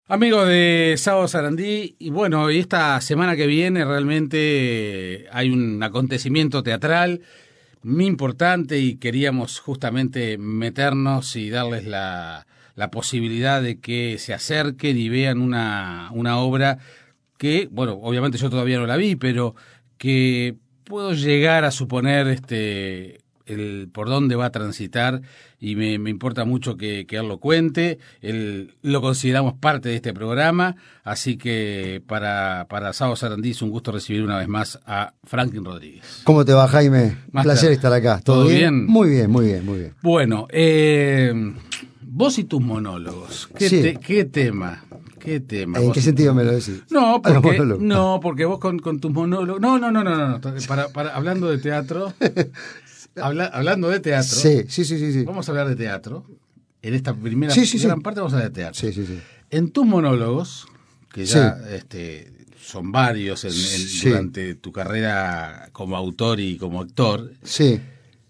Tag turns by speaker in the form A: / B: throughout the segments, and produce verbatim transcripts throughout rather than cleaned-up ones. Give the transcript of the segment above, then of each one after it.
A: Amigos de Sábado Sarandí, y bueno, y esta semana que viene realmente hay un acontecimiento teatral muy importante y queríamos justamente meternos y darles la, la posibilidad de que se acerquen y vean una, una obra que, bueno, obviamente yo todavía no la vi, pero que puedo llegar a suponer este el por dónde va a transitar y me, me importa mucho que, que él lo cuente. Él lo consideramos parte de este programa, así que para, para Sábado Sarandí es un gusto recibir una vez más a Franklin Rodríguez.
B: ¿Cómo te va, Jaime? Un placer estar acá. ¿Todo,
A: ¿Todo
B: bien?
A: bien?
B: Muy bien, muy bien, muy bien.
A: Bueno, eh, vos y tus monólogos, ¿qué,
B: Sí.
A: te, qué tema? ¿Qué tema?
B: ¿En qué sentido me lo decís?
A: No,
B: A los
A: porque,
B: monólogos.
A: no, porque vos con, con tus monólogos... No, no, no, no, no, no. Para, para, hablando de teatro... Habla, hablando de teatro...
B: Sí, sí, sí, sí, sí.
A: Vamos a hablar de teatro. En esta primera
B: Sí, sí,
A: gran
B: sí.
A: parte vamos a hablar de teatro.
B: Sí, sí, sí.
A: En tus monólogos, que ya
B: Sí.
A: este, son varios en, en-
B: Sí.
A: durante tu carrera como autor y como actor,
B: Sí,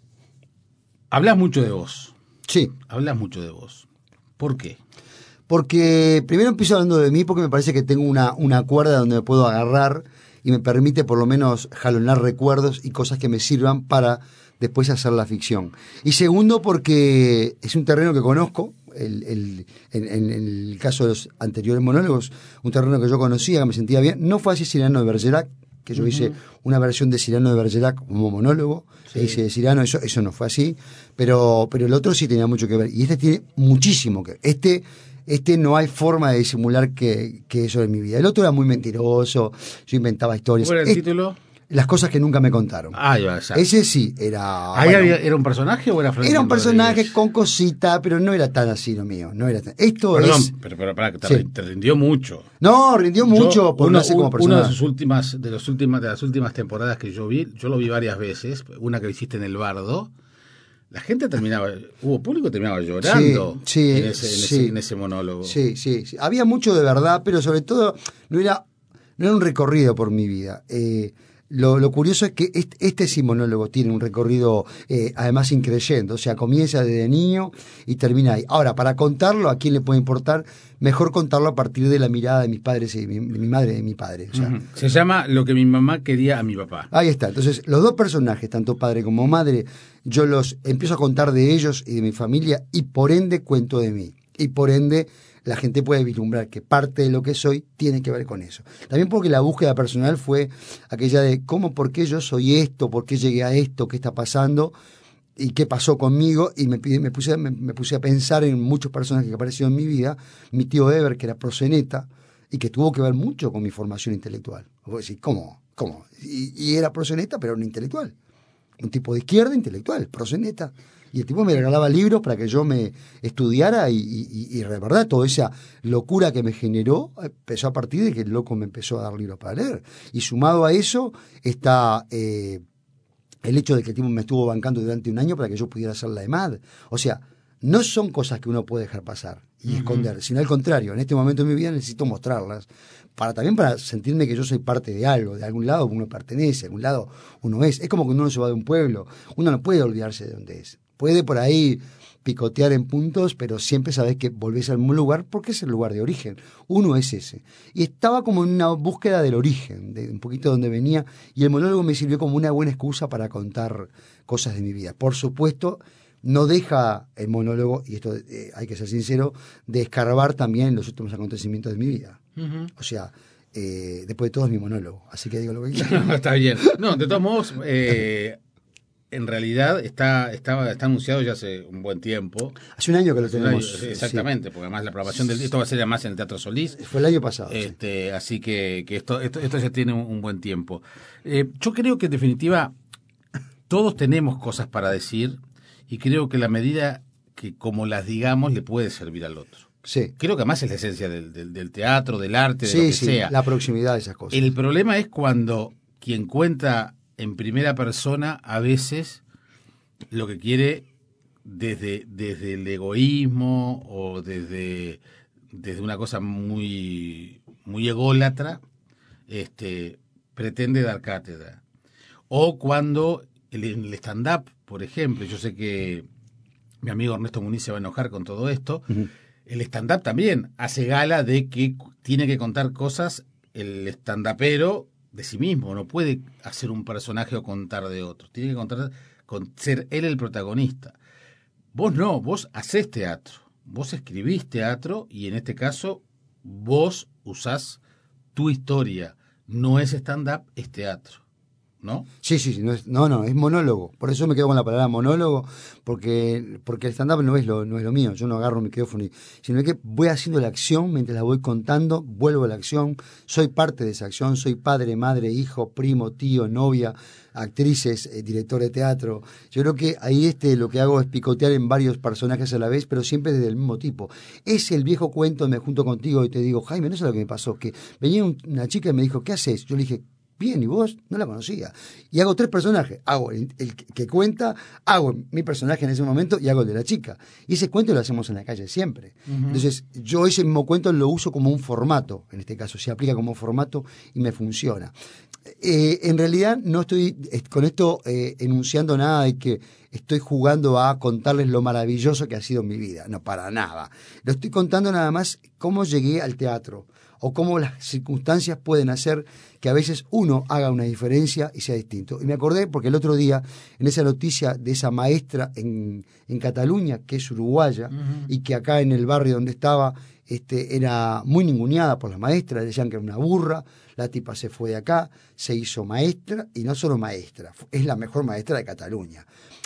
A: hablas mucho de vos.
B: sí.
A: Hablas mucho de vos. ¿Por qué?
B: Porque primero empiezo hablando de mí porque me parece que tengo una, una cuerda donde me puedo agarrar y me permite por lo menos jalonar recuerdos y cosas que me sirvan para después hacer la ficción. Y segundo porque es un terreno que conozco, el, el- en, en el caso de los anteriores monólogos, un terreno que yo conocía, que me sentía bien. No fue así Cyrano de Bergerac, que yo hice una versión de Cyrano de Bergerac como monólogo,
A: Sí.
B: e hice de Cyrano, eso, eso no fue así, pero, pero el otro sí tenía mucho que ver. Y este tiene muchísimo que ver. Este... Este no hay forma de disimular que, que eso es mi vida. El otro era muy mentiroso, yo inventaba historias.
A: ¿Cuál era el
B: Este-
A: título?
B: Las cosas que nunca me contaron.
A: Ah, ya, ya.
B: Ese sí, era...
A: ¿Ahí
B: bueno,
A: había- ¿Era un personaje o era Franklin
B: era un personaje
A: Rodríguez?
B: con cosita, pero no era tan así lo mío. No era tan- Esto
A: Perdón,
B: es...
A: pero, pero pará, que te,
B: Sí.
A: te rindió mucho.
B: No, rindió mucho
A: Yo,
B: por
A: uno,
B: nacer como
A: un-
B: persona.
A: una de sus últimas, de los últimas, de las últimas temporadas que yo vi, yo lo vi varias veces, una que hiciste en El Bardo, la gente terminaba, hubo público que terminaba llorando
B: Sí, sí,
A: en, ese, en,
B: sí.
A: ese, en ese monólogo.
B: Sí, sí, sí. Había mucho de verdad, pero sobre todo no era, no era un recorrido por mi vida. Eh, lo, lo curioso es que este, este sí monólogo tiene un recorrido eh, además increyendo, o sea, comienza desde niño y termina ahí. Ahora, para contarlo, ¿a quién le puede importar? Mejor contarlo a partir de la mirada de mis padres y mi, de mi madre y de mi padre. O sea,
A: Ujú. Se llama Lo que mi mamá quería a mi papá.
B: ahí está. Entonces, los dos personajes, tanto padre como madre, yo los empiezo a contar de ellos y de mi familia y por ende cuento de mí. Y por ende la gente puede vislumbrar que parte de lo que soy tiene que ver con eso. También porque la búsqueda personal fue aquella de cómo, por qué yo soy esto, por qué llegué a esto, qué está pasando y qué pasó conmigo, y me, pide- me, puse, me, me puse a pensar en muchos personajes que aparecieron en mi vida. Mi tío Eber, que era proxeneta, y que tuvo que ver mucho con mi formación intelectual. Vos decís, ¿cómo? ¿Cómo? Y, y era proxeneta, pero era un intelectual. Un tipo de izquierda intelectual, proxeneta. Y el tipo me regalaba libros para que yo me estudiara y, y, y de verdad toda esa locura que me generó empezó a partir de que el loco me empezó a dar libros para leer. Y sumado a eso está... Eh, el hecho de que el tipo me estuvo bancando durante un año para que yo pudiera hacer la EMAD. O sea, no son cosas que uno puede dejar pasar y uh-huh. esconder, sino al contrario, en este momento de mi vida necesito mostrarlas, para también para sentirme que yo soy parte de algo, de algún lado uno pertenece, de algún lado uno es. Es como cuando uno se va de un pueblo, uno no puede olvidarse de dónde es. Puede por ahí picotear en puntos, pero siempre sabes que volvés al mismo lugar porque es el lugar de origen. Uno es ese. Y estaba como en una búsqueda del origen, de un poquito de donde venía, y el monólogo me sirvió como una buena excusa para contar cosas de mi vida. Por supuesto, no deja el monólogo, y esto eh, hay que ser sincero, de escarbar también en los últimos acontecimientos de mi vida. Uh-huh. O sea, eh, después de todo es mi monólogo, así que digo lo que quiero.
A: No, está bien. No, de todos modos... Eh... En realidad está, está, está anunciado ya hace un buen tiempo.
B: Hace un año que lo tenemos.
A: Exactamente, sí. Porque además la programación del esto va a ser además en el Teatro Solís.
B: Fue el año pasado.
A: Este, sí. Así que, que esto, esto, esto ya tiene un, un buen tiempo. Eh, yo creo que en definitiva todos tenemos cosas para decir y creo que la medida que como las digamos le puede servir al otro.
B: Sí.
A: Creo que además es la esencia del, del, del teatro, del arte, de
B: sí,
A: lo que
B: sí,
A: sea.
B: La proximidad de esas cosas.
A: El problema es cuando quien cuenta en primera persona a veces lo que quiere desde, desde el egoísmo o desde, desde una cosa muy, muy ególatra, este, pretende dar cátedra. O cuando el, el stand-up, por ejemplo, yo sé que mi amigo Ernesto Muniz se va a enojar con todo esto, uh-huh. El stand-up también hace gala de que tiene que contar cosas el stand-upero de sí mismo, no puede hacer un personaje o contar de otro, tiene que contar con ser él el protagonista. Vos no, vos hacés teatro, vos escribís teatro y en este caso vos usás tu historia, no es stand-up, es teatro, ¿no?
B: Sí, sí, sí, no, es, no, no, es monólogo. Por eso me quedo con la palabra monólogo, porque, porque el stand-up no es lo, no es lo mío. Yo no agarro un micrófono, y, sino que voy haciendo la acción mientras la voy contando, vuelvo a la acción, soy parte de esa acción, soy padre, madre, hijo, primo, tío, novia, actrices, eh, director de teatro. Yo creo que ahí este lo que hago es picotear en varios personajes a la vez, pero siempre desde el mismo tipo. Es el viejo cuento, me junto contigo y te digo, Jaime, no sé lo que me pasó, que venía un, una chica y me dijo, ¿qué haces? Yo le dije, bien, ¿y vos? No la conocía. Y hago tres personajes. Hago el, el que cuenta, hago mi personaje en ese momento y hago el de la chica. Y ese cuento lo hacemos en la calle siempre. Uh-huh. Entonces, yo ese mismo cuento lo uso como un formato, en este caso, se aplica como formato y me funciona. Eh, en realidad no estoy con esto eh, enunciando nada de que estoy jugando a contarles lo maravilloso que ha sido mi vida. No, para nada. Lo estoy contando nada más cómo llegué al teatro o cómo las circunstancias pueden hacer que a veces uno haga una diferencia y sea distinto. Y me acordé porque el otro día, en esa noticia de esa maestra en, en Cataluña, que es uruguaya, uh-huh. y que acá en el barrio donde estaba este, era muy ninguneada por las maestras, decían que era una burra, la tipa se fue de acá, se hizo maestra, y no solo maestra, es la mejor maestra de Cataluña.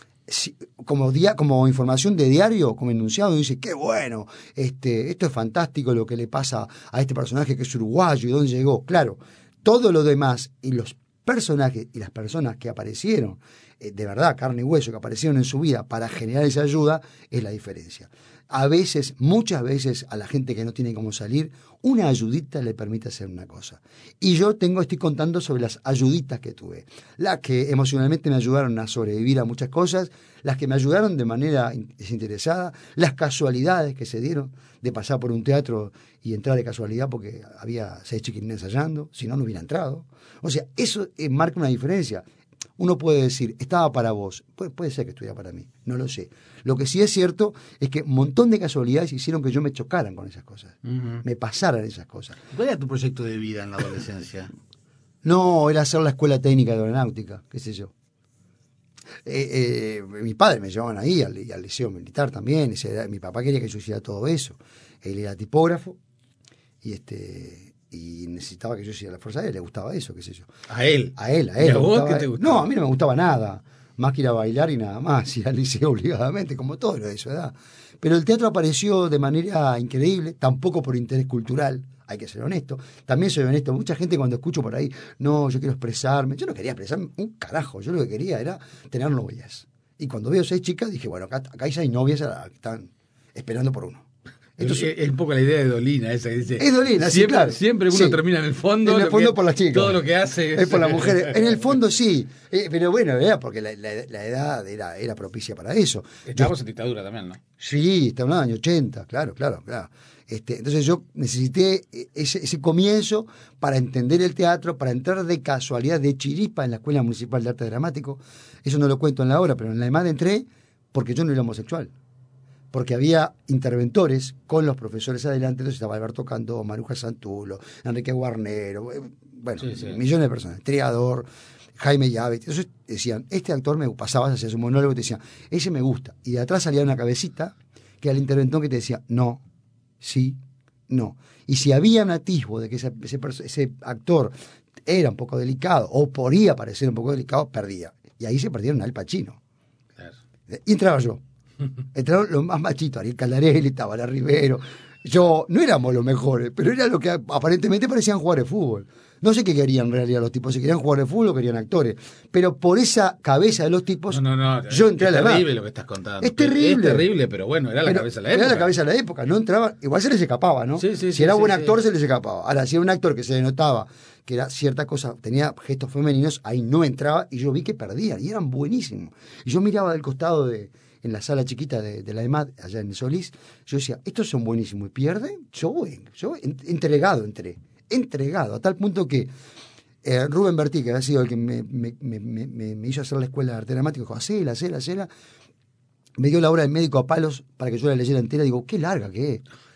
B: Como, día, como información de diario, como enunciado, dice, qué bueno, este, esto es fantástico lo que le pasa a este personaje que es uruguayo y dónde llegó. Claro, todo lo demás y los personajes y las personas que aparecieron, eh, de verdad, carne y hueso, que aparecieron en su vida para generar esa ayuda, es la diferencia. A veces, muchas veces, a la gente que no tiene cómo salir, una ayudita le permite hacer una cosa. Y yo tengo, estoy contando sobre las ayuditas que tuve. Las que emocionalmente me ayudaron a sobrevivir a muchas cosas, las que me ayudaron de manera desinteresada, las casualidades que se dieron de pasar por un teatro y entrar de casualidad porque había seis chiquilines ensayando, si no, no hubiera entrado. O sea, eso eh, marca una diferencia. Uno puede decir, estaba para vos, Pu- puede ser que estuviera para mí, no lo sé. Lo que sí es cierto es que un montón de casualidades hicieron que yo me chocaran con esas cosas, uh-huh. me pasaran esas cosas.
A: ¿Cuál era tu proyecto de vida en la adolescencia?
B: No, era hacer la escuela técnica de aeronáutica, qué sé yo. Eh, eh, mis padres me llevaban ahí al, al liceo militar también, ese era, mi papá quería que yo hiciera todo eso. Él era tipógrafo y este... y necesitaba que yo hiciera la Fuerza Aérea, le gustaba eso, qué sé yo.
A: ¿A él?
B: A él, a él.
A: ¿Y a vos
B: qué
A: te gustaba?
B: No, a mí no me gustaba nada, más que ir a bailar y nada más, ir al liceo obligadamente, como todo lo de su edad. Pero el teatro apareció de manera increíble, tampoco por interés cultural, hay que ser honesto. También soy honesto, mucha gente cuando escucho por ahí, no, yo quiero expresarme, yo no quería expresarme un carajo, yo lo que quería era tener novias. Y cuando veo seis chicas, dije, bueno, acá, acá hay seis novias que están esperando por uno.
A: Entonces, es un poco la idea de Dolina esa que dice.
B: Es Dolina,
A: siempre,
B: sí, claro.
A: Siempre uno
B: sí.
A: termina en el fondo.
B: En el fondo
A: que,
B: por las chicas.
A: Todo lo que hace
B: es, es por las mujeres. En el fondo sí, eh, pero bueno, era porque la, la, la edad era, era propicia para eso.
A: Estábamos
B: yo,
A: en dictadura también, ¿no?
B: Sí, estamos en los años ochenta, claro, claro, claro. Este, entonces yo necesité ese, ese comienzo para entender el teatro, para entrar de casualidad, de chiripa en la Escuela Municipal de Arte Dramático. Eso no lo cuento en la obra, pero en la EMAD entré porque yo no era homosexual. Porque había interventores con los profesores adelante, entonces estaba Alberto Candó, Maruja Santulo, Enrique Guarnero, bueno, sí, sí. millones de personas, Triador, Jaime Llave. Entonces decían, este actor me pasabas hacia su monólogo y te decían, ese me gusta. Y de atrás salía una cabecita que era el interventor que te decía, no, sí, no. Y si había un atisbo de que ese, ese, ese actor era un poco delicado o podía parecer un poco delicado, perdía. Y ahí se perdieron Al Pacino. Claro. Y entraba yo. Entraron los más machitos, Ariel Caldarelli, Tabara Rivero. Yo, no éramos los mejores, pero era lo que aparentemente parecían jugadores de fútbol. No sé qué querían en realidad los tipos, si querían jugadores de fútbol o querían actores. Pero por esa cabeza de los tipos,
A: no, no, no,
B: yo entré
A: es
B: a la edad.
A: Es terrible lo que estás contando.
B: Es terrible.
A: Es terrible, pero bueno, era la
B: pero
A: cabeza de la época.
B: Era la cabeza de la época, no entraba, igual se les escapaba, ¿no?
A: Sí, sí,
B: si
A: sí,
B: era
A: sí,
B: buen
A: sí.
B: actor, se les escapaba. Ahora, si era un actor que se denotaba que era cierta cosa, tenía gestos femeninos, ahí no entraba y yo vi que perdían y eran buenísimos. Y yo miraba del costado de... en la sala chiquita de, de la EMAD, allá en Solís, yo decía, estos son buenísimos, y pierden, yo voy, yo voy, entregado entré, entregado, a tal punto que eh, Rubén Bertí, que había sido el que me, me, me, me, me hizo hacer la escuela de arte dramático, dijo, hacela, hacela, hacela, me dio la obra del médico a palos para que yo la leyera entera, digo, qué larga que es.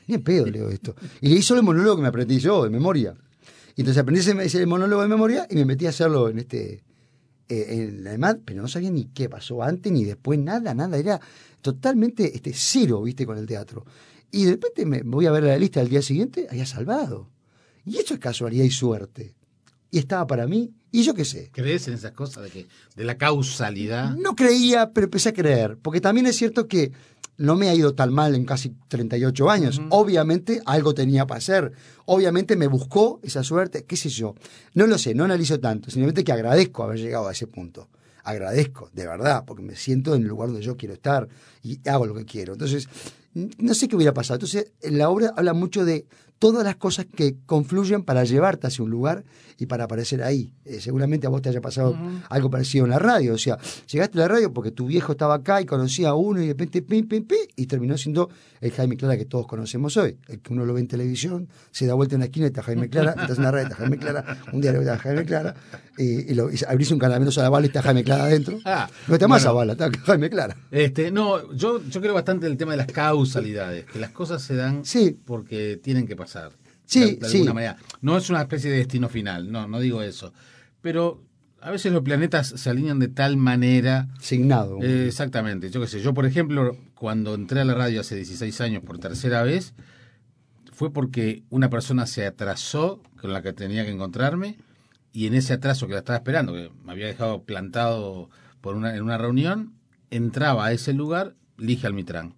B: Ni en pedo leo esto. Y leí solo el monólogo que me aprendí yo, de memoria. Y entonces aprendí ese, ese monólogo de memoria y me metí a hacerlo en este... Eh, en la EMAD, pero no sabía ni qué pasó antes ni después, nada, nada. Era totalmente este, cero, viste, con el teatro. Y de repente me voy a ver la lista del día siguiente, había salvado. Y eso es casualidad y suerte. Y estaba para mí, y yo qué sé.
A: ¿Crees en esas cosas de que de la causalidad?
B: No creía, pero empecé a creer. Porque también es cierto que no me ha ido tan mal en casi treinta y ocho años. Uh-huh. Obviamente algo tenía para hacer. Obviamente me buscó esa suerte, qué sé yo. No lo sé, no analizo tanto. Simplemente que agradezco haber llegado a ese punto. Agradezco, de verdad, porque me siento en el lugar donde yo quiero estar y hago lo que quiero. Entonces, no sé qué hubiera pasado. Entonces, la obra habla mucho de todas las cosas que confluyen para llevarte hacia un lugar y para aparecer ahí. Eh, seguramente a vos te haya pasado uh-huh. algo parecido en la radio. O sea, llegaste a la radio porque tu viejo estaba acá y conocía a uno y de repente pim, pim, pim, y terminó siendo el Jaime Clara que todos conocemos hoy. El que uno lo ve en televisión, se da vuelta en la esquina y está Jaime Clara, estás en la radio, está Jaime Clara, un día le está Jaime Clara, y, y, lo, y abrís un caramelo a la bala y está Jaime Clara adentro. Ah, no está más a bala, está Jaime Clara.
A: Este, no, yo, yo creo bastante en el tema de las causalidades, que las cosas se dan sí. porque tienen que pasar.
B: Sí,
A: de, de alguna
B: sí.
A: manera. No es una especie de destino final, no, no digo eso. Pero a veces los planetas se alinean de tal manera.
B: Signado.
A: Eh, exactamente. Yo qué sé, yo por ejemplo, cuando entré a la radio hace dieciséis años por tercera vez, fue porque una persona se atrasó con la que tenía que encontrarme, y en ese atraso que la estaba esperando, que me había dejado plantado por una, en una reunión, entraba a ese lugar Ligia Almitrán.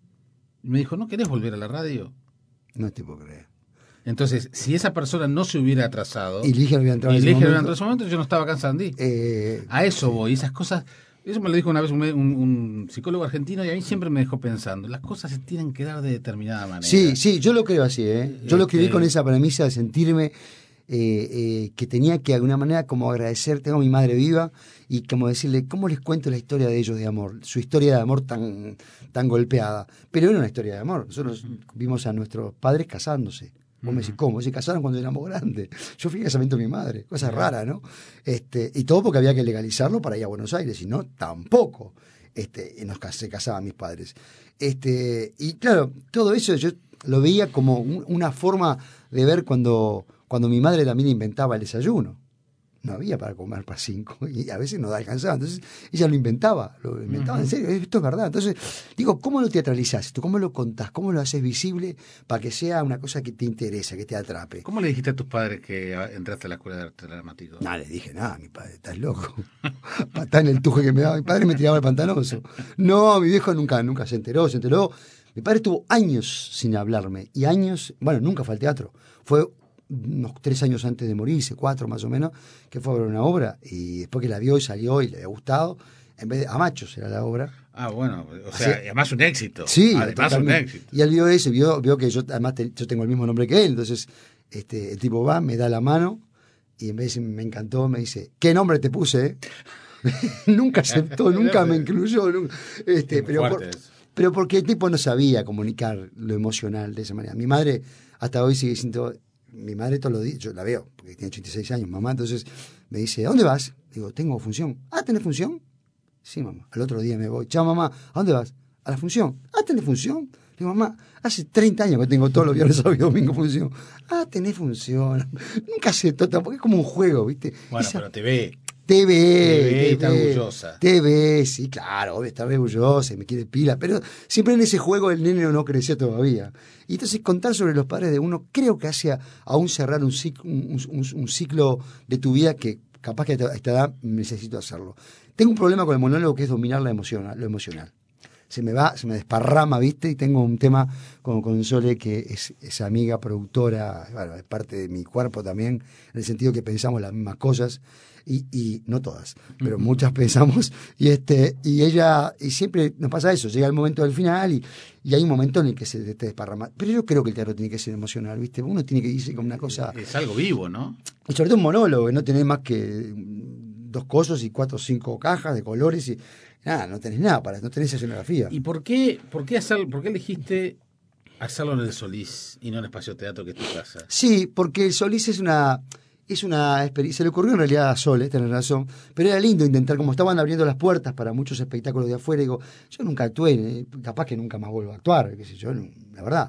A: Y me dijo, ¿no querés volver a la radio?
B: No te puedo creer.
A: Entonces, si esa persona no se hubiera atrasado
B: y Ligia no hubiera entrado,
A: y
B: en, ese
A: Ligia
B: momento,
A: en ese momento, yo no estaba acá en Sarandí.
B: Eh,
A: a eso
B: sí.
A: voy, esas cosas, eso me lo dijo una vez un, un, un psicólogo argentino y a mí siempre me dejó pensando, las cosas se tienen que dar de determinada manera.
B: Sí, sí, yo lo creo así, ¿eh? Yo este... lo escribí con esa premisa de sentirme eh, eh, que tenía que de alguna manera como agradecer, tengo a mi madre viva y como decirle, ¿cómo les cuento la historia de ellos de amor? Su historia de amor tan, tan golpeada. Pero era una historia de amor, nosotros uh-huh. vimos a nuestros padres casándose. Vos me decís, ¿cómo? Se casaron cuando éramos grandes. Yo fui al casamiento de mi madre, cosa rara, ¿no? Este, y todo porque había que legalizarlo para ir a Buenos Aires, y no, tampoco este, nos, se casaban mis padres. Este, y claro, todo eso yo lo veía como un, una forma de ver cuando, cuando mi madre también inventaba el desayuno. No había para comer para cinco y a veces no alcanzaba. Entonces ella lo inventaba, lo inventaba uh-huh. en serio, esto es verdad. Entonces digo, ¿cómo lo teatralizás esto? ¿Cómo lo contás? ¿Cómo lo haces visible para que sea una cosa que te interesa, que te atrape?
A: ¿Cómo le dijiste a tus padres que entraste a la escuela de arte dramático?
B: No, le dije nada, mi padre, estás loco. Patá en el tuje que me daba. Mi padre me tiraba el pantanoso. No, mi viejo nunca, nunca se enteró, se enteró. Mi padre estuvo años sin hablarme y años, bueno, nunca fue al teatro. Fue unos tres años antes de morirse, cuatro más o menos, que fue a ver una obra, y después que la vio y salió y le había gustado, en vez de a machos era la obra.
A: Ah, bueno, o sea, Así, además un éxito.
B: Sí,
A: además un éxito.
B: Y él vio ese, vio, vio que yo además te, yo tengo el mismo nombre que él, entonces este, el tipo va, me da la mano, y en vez de decir, me encantó, me dice, ¿qué nombre te puse? Nunca aceptó, nunca me incluyó, nunca, este, pero, por, pero porque el tipo no sabía comunicar lo emocional de esa manera. Mi madre hasta hoy sigue diciendo... Mi madre todos los días, yo la veo, porque tiene ochenta y seis años, mamá, entonces me dice, ¿a dónde vas? Digo, tengo función. ¿Ah, tenés función? Sí, mamá. Al otro día me voy. Chao, mamá, ¿a dónde vas? A la función. ¿Ah, tenés función? Digo, mamá, hace treinta años que tengo todos los viernes, sábado y domingo función. Ah, tenés función. Nunca aceptó tampoco, es como un juego, ¿viste?
A: Bueno, Esa... pero te ve.
B: Te ve,
A: te ve,
B: te
A: está
B: ve,
A: orgullosa.
B: Te ve, sí, claro, obvio, está orgullosa y me quiere pila, pero siempre en ese juego el nene no creció todavía. Y entonces contar sobre los padres de uno creo que hace aún cerrar un ciclo, un, un, un ciclo de tu vida que capaz que a esta edad necesito hacerlo. Tengo un problema con el monólogo que es dominar la emoción, lo emocional. Se me va, se me desparrama, ¿viste? Y tengo un tema con, con Sole, que es, es amiga, productora, bueno, es parte de mi cuerpo también, en el sentido que pensamos las mismas cosas. Y, y no todas, pero uh-huh. muchas pensamos, y este y ella, y siempre nos pasa eso, llega el momento del final y, y hay un momento en el que se te desparrama. Pero yo creo que el teatro tiene que ser emocional, ¿viste? Uno tiene que irse con una cosa...
A: Es algo vivo, ¿no?
B: Y sobre todo un monólogo, que no tenés más que dos cosas y cuatro o cinco cajas de colores y nada, no tenés nada, para no tenés escenografía.
A: ¿Y por qué, por qué, hacer, por qué elegiste hacerlo en el Solís y no en Espacio Teatro, que es tu casa?
B: Sí, porque el Solís es una... Es una experiencia, se le ocurrió en realidad a Sole, tenés razón, pero era lindo intentar, como estaban abriendo las puertas para muchos espectáculos de afuera, digo, yo nunca actué, capaz que nunca más vuelvo a actuar, qué sé yo, la verdad.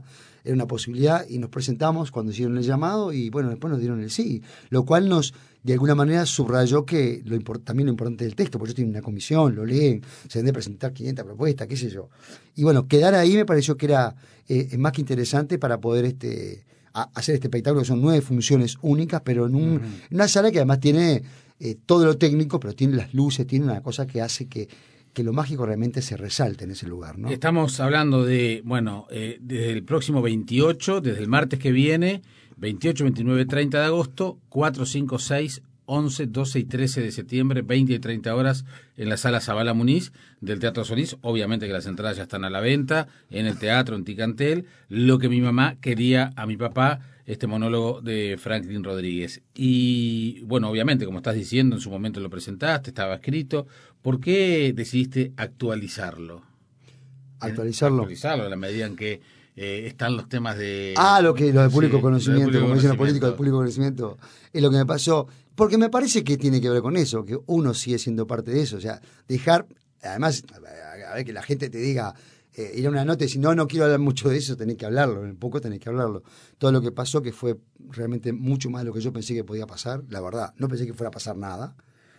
B: era una posibilidad y nos presentamos cuando hicieron el llamado y bueno, después nos dieron el sí, lo cual nos de alguna manera subrayó que lo import, también lo importante del texto, porque yo tengo una comisión, lo leen, se deben de presentar quinientas propuestas, qué sé yo. Y bueno, quedar ahí me pareció que era eh, más que interesante para poder este a, hacer este espectáculo, que son nueve funciones únicas, pero en, un, uh-huh. en una sala que además tiene eh, todo lo técnico, pero tiene las luces, tiene una cosa que hace que que lo mágico realmente se resalte en ese lugar, ¿no?
A: Estamos hablando de, bueno, eh, desde el próximo veintiocho, desde el martes que viene, veintiocho, veintinueve, treinta de agosto, cuatro, cinco, seis, once, doce y trece de septiembre, veinte y treinta horas en la sala Zabala Muniz del Teatro Solís. Obviamente que las entradas ya están a la venta en el teatro, en Ticantel. Lo que mi mamá quería a mi papá, este monólogo de Franklin Rodríguez. Y bueno, obviamente, como estás diciendo, en su momento lo presentaste, estaba escrito. ¿Por qué decidiste actualizarlo?
B: ¿Actualizarlo?
A: Actualizarlo en la medida en que eh, están los temas de...
B: Ah, lo que lo de público
A: sí,
B: conocimiento,
A: público
B: como dicen los
A: conocimiento.
B: políticos, del público conocimiento, es lo que me pasó. Porque me parece que tiene que ver con eso, que uno sigue siendo parte de eso. O sea, dejar, además, a ver que la gente te diga, eh, ir a una nota y decir, no, no quiero hablar mucho de eso, tenés que hablarlo, en poco tenés que hablarlo. Todo lo que pasó, que fue realmente mucho más de lo que yo pensé que podía pasar, la verdad, no pensé que fuera a pasar nada.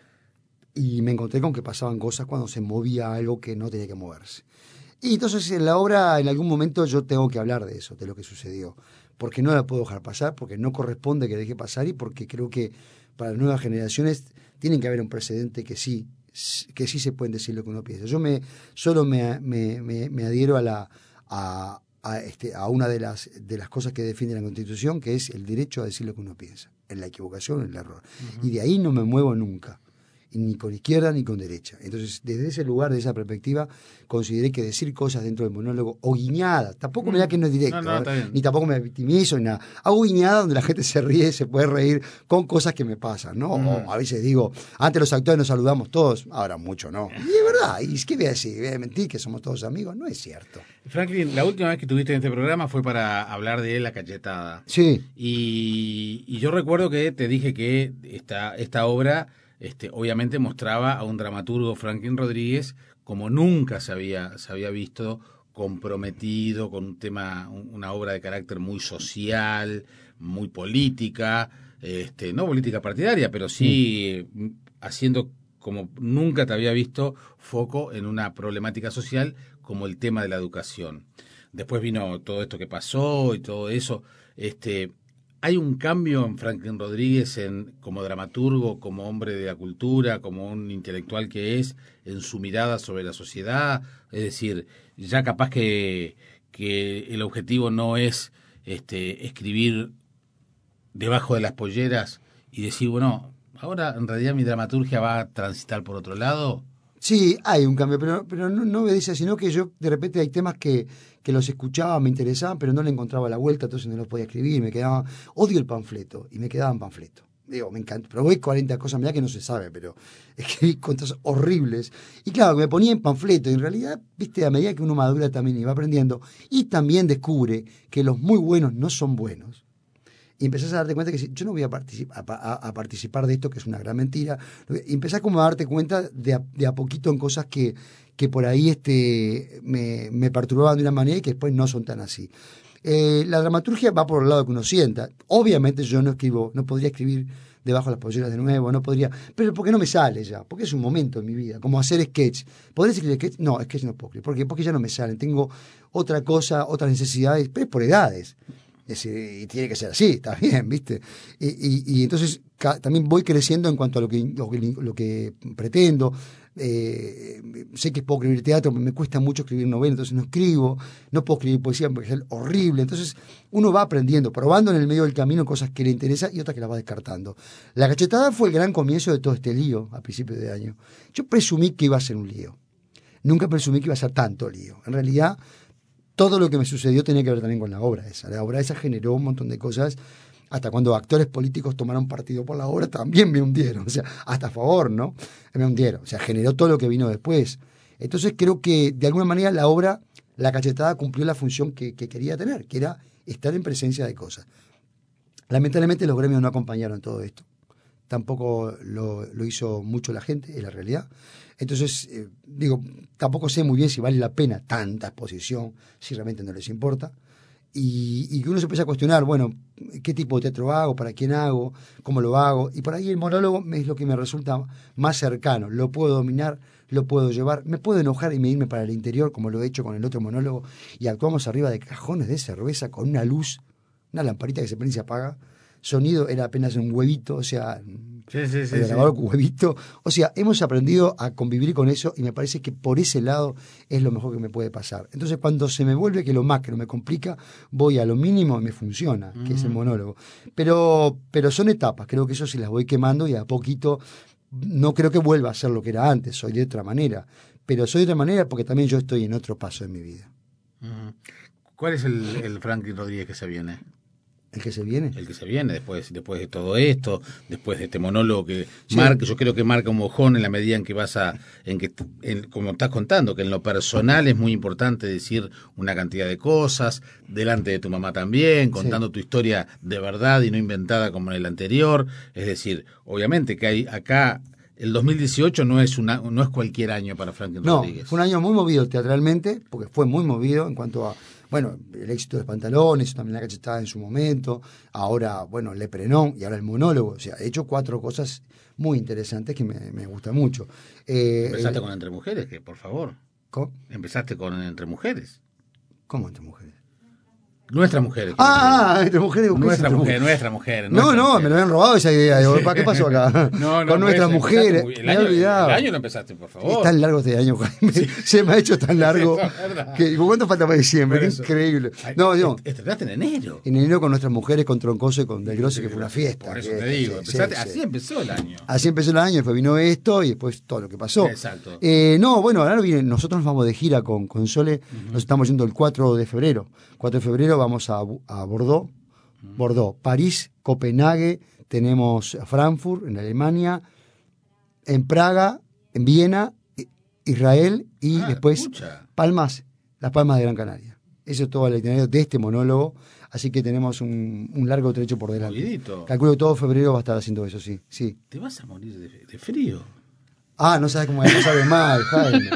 B: Y me encontré con que pasaban cosas cuando se movía algo que no tenía que moverse. Y entonces en la obra, en algún momento, yo tengo que hablar de eso, de lo que sucedió. Porque no la puedo dejar pasar, porque no corresponde que deje pasar y porque creo que para las nuevas generaciones tienen que haber un precedente que sí, que sí se pueden decir lo que uno piensa. Yo me solo me, me, me, me adhiero a la a, a, este, a una de las, de las cosas que defiende la Constitución, que es el derecho a decir lo que uno piensa, en la equivocación o en el error. Uh-huh. Y de ahí no me muevo nunca. Ni con izquierda ni con derecha. Entonces, desde ese lugar, de esa perspectiva, consideré que decir cosas dentro del monólogo, o guiñadas, tampoco me da que no es directo, no, no, ¿eh? Ni tampoco me victimizo, ni nada. Hago guiñadas donde la gente se ríe, se puede reír con cosas que me pasan, ¿no? Mm. O a veces digo, antes los actores nos saludamos todos, ahora mucho, ¿no? Y es verdad, ¿y qué voy a decir? ¿Voy a mentir que somos todos amigos? No es cierto.
A: Franklin, la última vez que estuviste en este programa fue para hablar de La Cachetada.
B: Sí.
A: Y, y yo recuerdo que te dije que esta, esta obra... Este, obviamente mostraba a un dramaturgo, Franklin Rodríguez, como nunca se había, se había visto, comprometido con un tema, una obra de carácter muy social, muy política, este, no política partidaria, pero sí mm. haciendo como nunca te había visto foco en una problemática social como el tema de la educación. Después vino todo esto que pasó y todo eso. Este, ¿Hay un cambio en Franklin Rodríguez en, como dramaturgo, como hombre de la cultura, como un intelectual que es, en su mirada sobre la sociedad? Es decir, ya capaz que, que el objetivo no es este, escribir debajo de las polleras y decir, bueno, ahora en realidad mi dramaturgia va a transitar por otro lado.
B: Sí, hay un cambio, pero, pero no, no me dice, sino que yo de repente hay temas que, que los escuchaba, me interesaban, pero no le encontraba la vuelta, entonces no los podía escribir, me quedaba, odio el panfleto, y me quedaba en panfleto. Digo, me encanta, probé cuarenta cosas, mirá que no se sabe, pero escribí cosas horribles. Y claro, me ponía en panfleto, y en realidad, viste, a medida que uno madura también y va aprendiendo, y también descubre que los muy buenos no son buenos. Y empezás a darte cuenta que si, yo no voy a, particip a, a, a participar de esto, que es una gran mentira. Y empezás como a darte cuenta de a, de a poquito en cosas que, que por ahí este, me, me perturbaban de una manera y que después no son tan así. Eh, la dramaturgia va por el lado que uno sienta. Obviamente yo no escribo, no podría escribir debajo de las polleras de nuevo, no podría, pero porque no me sale ya, porque es un momento en mi vida, como hacer sketch. ¿Podría escribir sketch? No, sketch no puedo escribir, porque, porque ya no me salen, tengo otra cosa, otras necesidades, pero es por edades. Es decir, y tiene que ser así, está bien, ¿viste? Y, y, y entonces ca, también voy creciendo en cuanto a lo que, lo que, lo que pretendo. Eh, sé que puedo escribir teatro, pero me cuesta mucho escribir novela, entonces no escribo. No puedo escribir poesía porque es horrible. Entonces uno va aprendiendo, probando en el medio del camino cosas que le interesan y otras que las va descartando. La Cachetada fue el gran comienzo de todo este lío a principios de año. Yo presumí que iba a ser un lío. Nunca presumí que iba a ser tanto lío. En realidad, todo lo que me sucedió tenía que ver también con la obra esa. La obra esa generó un montón de cosas. Hasta cuando actores políticos tomaron partido por la obra, también me hundieron. O sea, hasta a favor, ¿no? Me hundieron. O sea, generó todo lo que vino después. Entonces creo que, de alguna manera, la obra, La Cachetada, cumplió la función que, que quería tener, que era estar en presencia de cosas. Lamentablemente los gremios no acompañaron todo esto. Tampoco lo, lo hizo mucho la gente, es la realidad. Entonces, eh, digo, tampoco sé muy bien si vale la pena tanta exposición, si realmente no les importa. y, y uno se empieza a cuestionar, bueno, ¿qué tipo de teatro hago? ¿Para quién hago? ¿Cómo lo hago? Y por ahí el monólogo es lo que me resulta más cercano. Lo puedo dominar, lo puedo llevar, me puedo enojar y me irme para el interior, como lo he hecho con el otro monólogo, y actuamos arriba de cajones de cerveza con una luz, una lamparita que se prende y se apaga. Sonido era apenas un huevito, o sea,
A: sí, sí, sí,
B: grabado
A: sí.
B: con huevito. O sea, hemos aprendido a convivir con eso y me parece que por ese lado es lo mejor que me puede pasar. Entonces, cuando se me vuelve que lo macro me complica, voy a lo mínimo y me funciona, que mm. es el monólogo. Pero, pero son etapas, creo que eso sí las voy quemando y a poquito no creo que vuelva a ser lo que era antes, soy de otra manera. Pero soy de otra manera porque también yo estoy en otro paso en mi vida.
A: ¿Cuál es el, el Franklin Rodríguez que se viene?
B: ¿El que se viene?
A: El que se viene después después de todo esto, después de este monólogo que sí. marca, yo creo que marca un mojón en la medida en que vas a, en que, en, como estás contando, que en lo personal es muy importante decir una cantidad de cosas, delante de tu mamá también, contando sí. tu historia de verdad y no inventada como en el anterior, es decir, obviamente que hay acá... El dos mil dieciocho no es una, no es cualquier año para Franklin
B: no,
A: Rodríguez.
B: Fue un año muy movido teatralmente, porque fue muy movido en cuanto a, bueno, el éxito de Pantalones, también La Cachetada en su momento, ahora, bueno, Le Prenom y ahora el monólogo. O sea, he hecho cuatro cosas muy interesantes que me, me gustan mucho.
A: Eh, Empezaste eh, con Entre Mujeres, que por favor.
B: ¿Cómo?
A: Empezaste con Entre Mujeres.
B: ¿Cómo Entre Mujeres?
A: Nuestras mujeres.
B: Ah, entre mujeres.
A: Nuestras mujeres, nuestras mujeres.
B: No, no,
A: mujeres.
B: me lo habían robado esa idea. ¿Qué pasó acá?
A: No, no,
B: con nuestras mujeres.
A: Muy, el,
B: me
A: año,
B: he olvidado.
A: el año no empezaste, por favor.
B: Es tan largo este año, Jaime. Sí. Se me ha hecho tan largo. Que, ¿cuánto falta para diciembre? Qué increíble. No, no.
A: Estrenaste en enero.
B: En enero con nuestras mujeres, con Troncoso y con Del Grosse, que fue una fiesta.
A: Por eso
B: que,
A: te digo.
B: Sí,
A: empezaste,
B: sí,
A: así
B: sí.
A: empezó el año.
B: Así empezó el año, después vino esto y después todo lo que pasó.
A: Exacto.
B: Eh, no, bueno, ahora viene, nosotros nos vamos de gira con, con Sole. Uh-huh. Nos estamos yendo el cuatro de febrero. cuatro de febrero vamos a, a Bordeaux. Bordeaux, París, Copenhague, tenemos Frankfurt en Alemania, en Praga, en Viena, Israel y ah, después escucha. Palmas, las Palmas de Gran Canaria. Eso es todo el itinerario de este monólogo, así que tenemos un, un largo trecho por delante.
A: Movidito.
B: Calculo que todo febrero va a estar haciendo eso, sí. sí.
A: ¿Te vas a morir de, de frío?
B: Ah, no sabes cómo me pasar de mal, Jaime.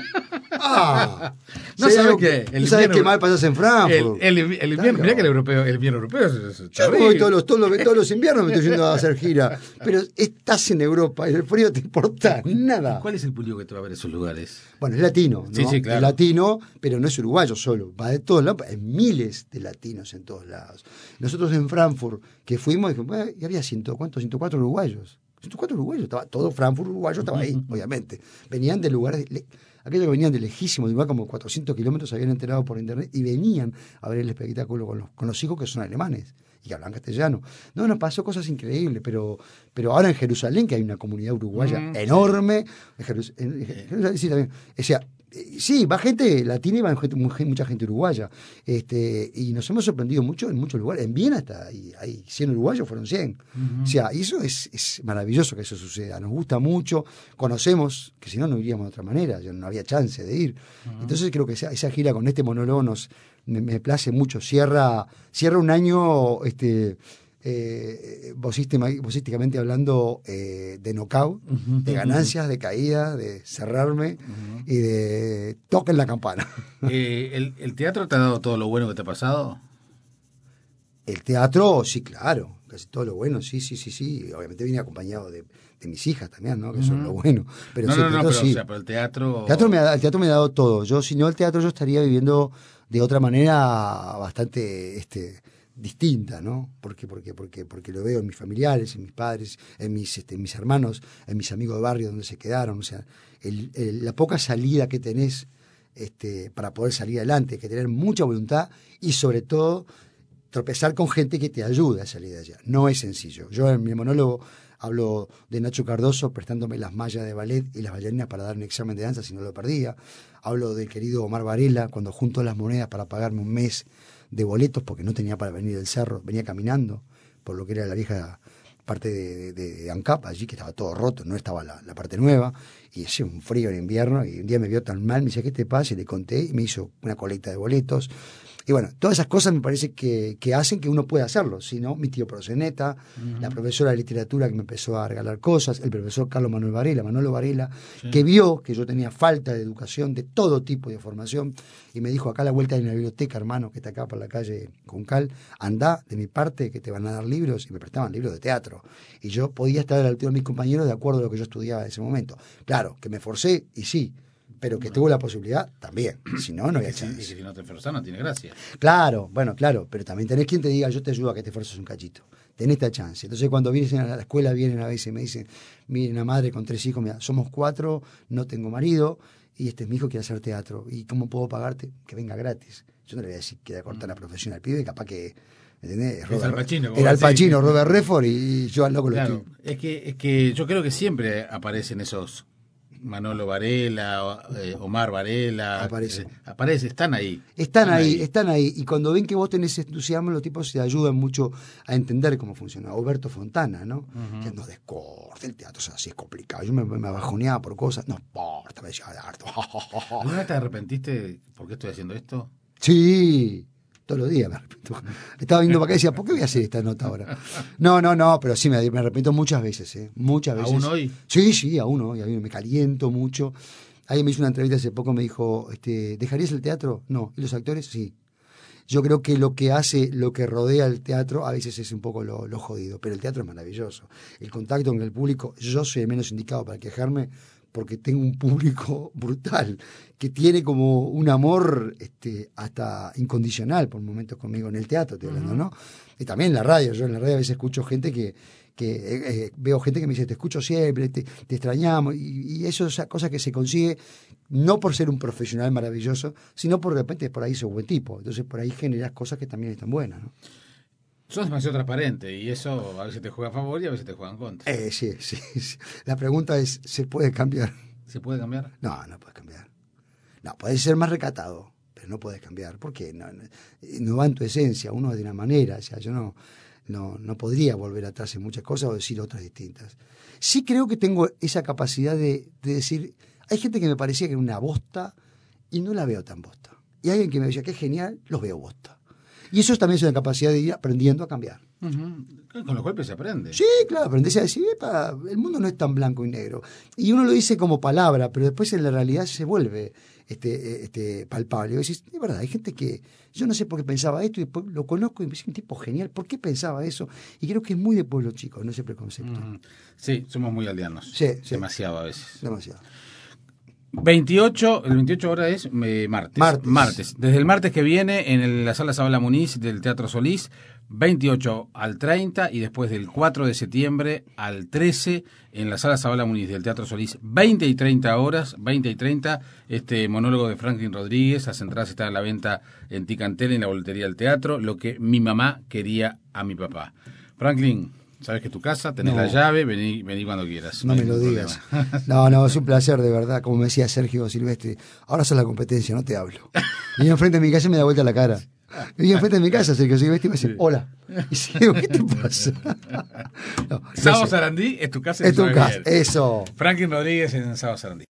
B: Ah,
A: no sabes qué.
B: El sabes qué mal pasas en Frankfurt.
A: El, el, el invierno, mirá que el europeo, el invierno europeo es, es
B: Yo voy todos los, todos, los, todos los inviernos me estoy yendo a hacer gira. Pero estás en Europa y el frío te importa nada.
A: ¿Cuál es el público que te va a ver en esos lugares?
B: Bueno, es latino, ¿no?
A: Sí, sí, claro.
B: Es latino, pero no es uruguayo solo. Va de todos lados, hay miles de latinos en todos lados. Nosotros en Frankfurt, que fuimos, dijimos, y había ciento, ¿cuántos? ciento cuatro uruguayos. ciento cuatro uruguayos, estaba todo Frankfurt uruguayo estaba ahí, obviamente. Venían de lugares, le, aquellos que venían de lejísimos, de lugar como cuatrocientos kilómetros, se habían enterado por internet y venían a ver el espectáculo con los, con los hijos que son alemanes y que hablan castellano. No, nos pasó cosas increíbles, pero, pero ahora en Jerusalén, que hay una comunidad uruguaya mm, enorme, en Jerus, en, en Jerusalén sí también, o sea, sí, va gente latina y va gente, mucha gente uruguaya. Este, y nos hemos sorprendido mucho en muchos lugares. En Viena hasta hay, hay cien uruguayos, fueron cien. Uh-huh. O sea, y eso es, es maravilloso que eso suceda. Nos gusta mucho, conocemos, que si no, no iríamos de otra manera, yo no había chance de ir. Uh-huh. Entonces creo que esa, esa gira con este monólogo nos, me, me place mucho. Cierra, cierra un año... este Eh, vocísticamente hablando eh, de knockout, uh-huh, de ganancias, de caída, de cerrarme uh-huh. y de toquen la campana.
A: Eh, ¿el, ¿El teatro te ha dado todo lo bueno que te ha pasado?
B: El teatro, sí, claro, casi todo lo bueno, sí, sí, sí, sí. Obviamente vine acompañado de, de mis hijas también, ¿no? Que uh-huh. son lo bueno. Pero
A: no,
B: sí,
A: no,
B: el
A: no,
B: teatro,
A: pero,
B: sí.
A: o sea, pero el teatro...
B: El teatro, me ha, el teatro me ha dado todo. Yo, si no el teatro, yo estaría viviendo de otra manera bastante... este distinta, ¿no? Porque, porque, porque, porque lo veo en mis familiares, en mis padres, en mis, este, en mis hermanos, en mis amigos de barrio donde se quedaron, o sea, el, el, la poca salida que tenés este, para poder salir adelante, hay que tener mucha voluntad y sobre todo tropezar con gente que te ayuda a salir de allá. No es sencillo. Yo en mi monólogo hablo de Nacho Cardoso prestándome las mallas de ballet y las bailarinas para dar un examen de danza si no lo perdía. Hablo del querido Omar Varela cuando juntó las monedas para pagarme un mes de boletos porque no tenía para venir del cerro, venía caminando por lo que era la vieja parte de, de, de Ancap, allí que estaba todo roto, no estaba la, la parte nueva, y hacía un frío en invierno, y un día me vio tan mal, me dice, ¿qué te pasa? Y le conté, y me hizo una colecta de boletos, y bueno, todas esas cosas me parece que, que hacen que uno pueda hacerlo, si no, mi tío Proseneta, uh-huh. la profesora de literatura que me empezó a regalar cosas, el profesor Carlos Manuel Varela, Manolo Varela, sí. que vio que yo tenía falta de educación, de todo tipo de formación, y me dijo, acá a la vuelta hay una biblioteca, hermano, que está acá por la calle Juncal, andá de mi parte que te van a dar libros, y me prestaban libros de teatro. Y yo podía estar a la altura de mis compañeros de acuerdo a lo que yo estudiaba en ese momento. Claro, que me forcé, y sí, pero que tuve la posibilidad, también. Si no, no había chance.
A: Y que si no te esforzás, no tiene gracia.
B: Claro, bueno, claro, pero también tenés quien te diga, yo te ayudo a que te esfuerces un cachito. Tenés esta chance. Entonces, cuando vienen a la escuela, vienen a veces y me dicen, miren, una madre con tres hijos, mira, somos cuatro, no tengo marido, y este es mi hijo, quiere hacer teatro. ¿Y cómo puedo pagarte? Que venga gratis. Yo no le voy a decir que voy a cortar la profesión al pibe, capaz que... ¿Entendés? Robert,
A: Al Pacino,
B: era Al Pacino, Robert Redford, y yo al loco lo
A: claro,
B: estoy.
A: es que, es que yo creo que siempre aparecen esos Manolo Varela, eh, Omar Varela.
B: Aparece.
A: Eh, aparece, están ahí.
B: Están, están ahí, ahí, están ahí. Y cuando ven que vos tenés entusiasmo, los tipos se ayudan mucho a entender cómo funciona. Oberto Fontana, ¿no? Uh-huh. Que no descorte, el teatro es así, es complicado. Yo me, me abajoneaba por cosas, no importa, me decía harto.
A: ¿Alguna vez te arrepentiste por qué estoy haciendo esto?
B: Sí. Todos los días me arrepiento. Estaba viendo para acá y decía, ¿por qué voy a hacer esta nota ahora? No, no, no, pero sí me, me arrepiento muchas veces, ¿eh? Muchas veces.
A: ¿Aún hoy?
B: Sí, sí, aún hoy. A mí me caliento mucho. Alguien me hizo una entrevista hace poco, me dijo, este, ¿dejarías el teatro? No. ¿Y los actores? Sí. Yo creo que lo que hace, lo que rodea el teatro, a veces es un poco lo, lo jodido, pero el teatro es maravilloso. El contacto con el público, yo soy el menos indicado para quejarme, porque tengo un público brutal, que tiene como un amor este, hasta incondicional por momentos conmigo en el teatro, estoy hablando, ¿no? Y también en la radio, yo en la radio a veces escucho gente que, que eh, eh, veo gente que me dice, te escucho siempre, te, te extrañamos, y, y eso es esa cosa que se consigue no por ser un profesional maravilloso, sino por de repente por ahí sos buen tipo, entonces por ahí generas cosas que también están buenas, ¿no?
A: Sos demasiado transparente y eso a veces te juega a favor y a veces te juega en contra.
B: Eh, sí, sí, sí. La pregunta es, ¿se puede cambiar?
A: ¿Se puede cambiar?
B: No, no puedes cambiar. No, puedes ser más recatado, pero no puedes cambiar. Porque no, no, no va en tu esencia, uno es de una manera. O sea, yo no, no, no podría volver atrás en muchas cosas o decir otras distintas. Sí creo que tengo esa capacidad de, de decir, hay gente que me parecía que era una bosta y no la veo tan bosta. Y hay alguien que me decía que es genial, los veo bosta. Y eso también es una capacidad de ir aprendiendo a cambiar.
A: Uh-huh. Con los golpes se aprende.
B: Sí, claro, aprendés a decir, epa, el mundo no es tan blanco y negro. Y uno lo dice como palabra, pero después en la realidad se vuelve este, este, palpable. Y vos decís, es verdad, hay gente que yo no sé por qué pensaba esto y después lo conozco y me dice, un tipo genial, ¿por qué pensaba eso? Y creo que es muy de pueblo chico, no ese preconcepto.
A: Uh-huh. Sí, somos muy aldeanos.
B: Sí, sí.
A: Demasiado a veces.
B: Demasiado.
A: veintiocho, el veintiocho ahora es eh, martes.
B: martes.
A: Martes. Desde el martes que viene en el, la sala Zabala Muniz del Teatro Solís, veintiocho al treinta y después del cuatro de septiembre al trece en la sala Zabala Muniz del Teatro Solís, veinte y treinta horas, veinte y treinta, este monólogo de Franklin Rodríguez. Las entradas están a la venta en Ticantel, en la boletería del teatro, lo que mi mamá quería a mi papá. Franklin, sabes que tu casa, tenés no. la llave, vení, vení cuando quieras.
B: No, no me lo digas. No, no, es un placer, de verdad. Como me decía Sergio Silvestri, ahora sos la competencia, no te hablo. Y enfrente de mi casa me da vuelta la cara. Y enfrente de mi casa Sergio Silvestri me dice, sí. Hola. Y digo, ¿qué te pasa? No,
A: Sábado
B: no sé.
A: Sarandí es tu casa.
B: Es tu casa, eso.
A: Franklin Rodríguez en Sábado Sarandí.